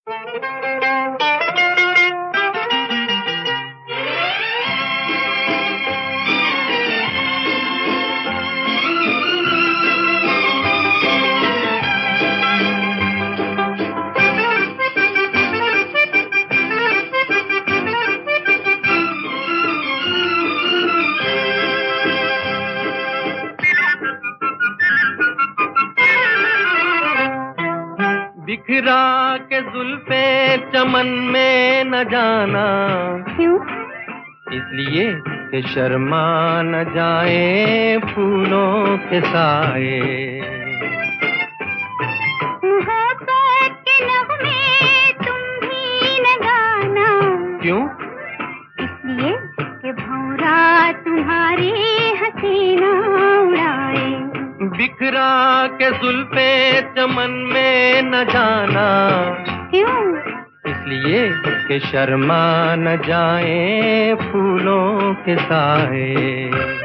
बिखरा के जुल्फे चमन में न जाना, क्यों? इसलिए कि शर्मा न जाए फूलों के साए। मोहब्बत के नगमे तुम भी न गाना, क्यों? इसलिए कि भंवरा तुम्हारी हसीना उड़ाए। बिखरा के जुल्फे चमन में न जाना, क्यों? इसलिए कि शर्मा न जाए फूलों के साए।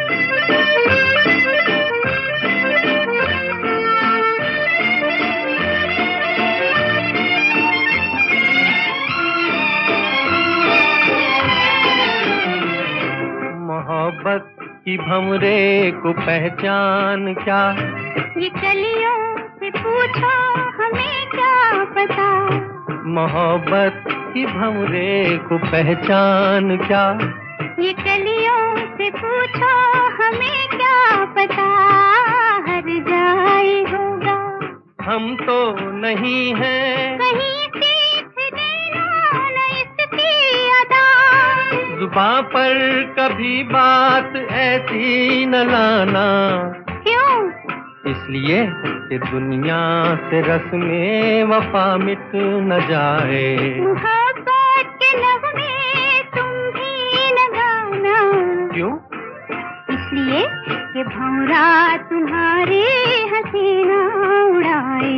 मोहब्बत की भंवरे को पहचान क्या, ये कलियों से पूछो हमें क्या पता। मोहब्बत की भंवरे को पहचान क्या, ये कलियों से पूछो हमें क्या पता। हर जाए होगा हम तो नहीं हैं, कहीं सीख देना न इसकी अदा। जुबां पर कभी बात ऐसी न लाना, क्यों? इसलिए कि दुनिया से रस्में वफा मिट न जाए। मोहब्बत के नगमे तुम भी न गाना, क्यों? इसलिए कि भंवरा तुम्हारी हसीना उड़ाए।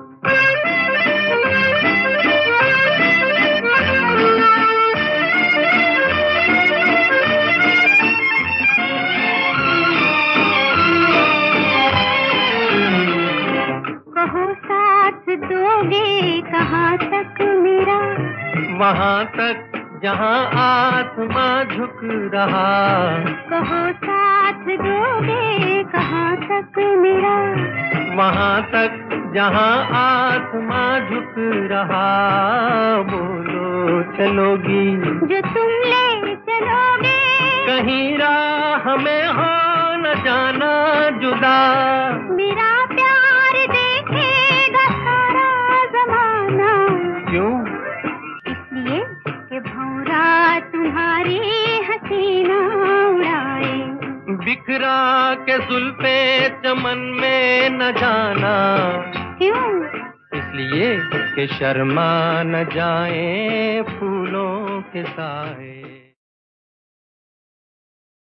कहो साथ दोगे कहाँ तक मेरा, वहाँ तक जहाँ आसमां झुक रहा। कहो साथ दोगे कहाँ तक मेरा, वहाँ तक जहाँ आसमां झुक रहा। बोलो चलोगी जो तुम ले चलोगे, कहीं राह में हो न जाना जुदा। मेरा प्यार देखेगा सारा जमाना, क्यों? इसलिए कि भंवरा तुम्हारी हसीना उड़ाए। बिखरा के जुल्फे चमन में न जाना, क्यों? इसलिए कि शर्मा न जाए फूलों के साए।